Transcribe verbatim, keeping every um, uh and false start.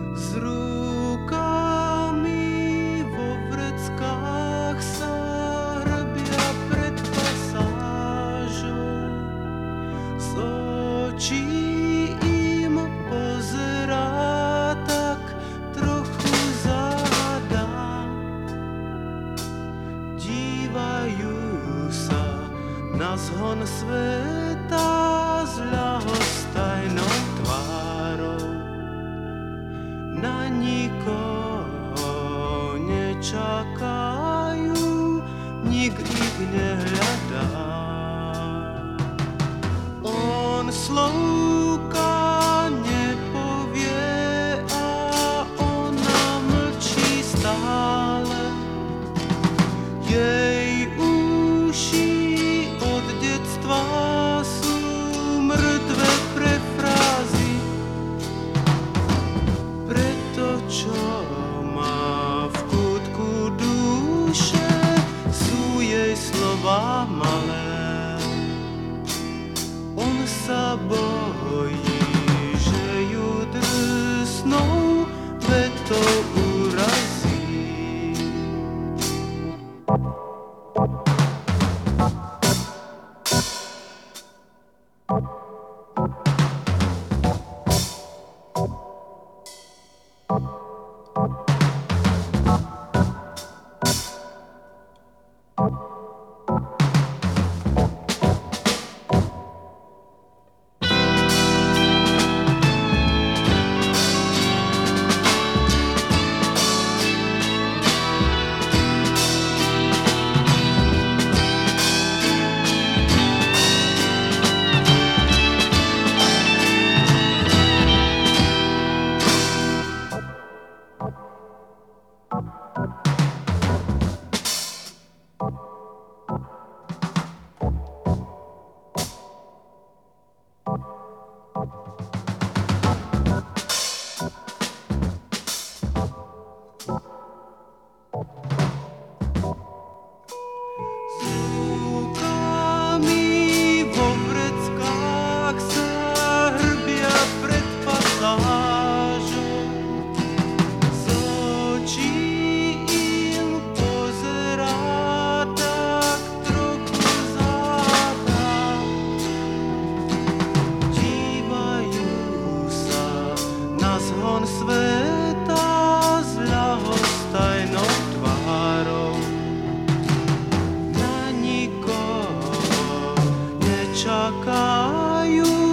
S rukami vo vreckách sa hrbia pred pasážou. Z očí im pozerá tak trochu záhada. Dívajú sa na zhon sveta s ľahostajnou tvárou. Na nikoho nečakajú, nik ich nehľadá. On slovka nepovie a ona mlčí stále. Jej uši od detstva sú mŕtve pre frázy. Preto, čo má v kútku duše, sú jej slova malé. On sa bojí, že ju drsnou vetou urazí. Čakajú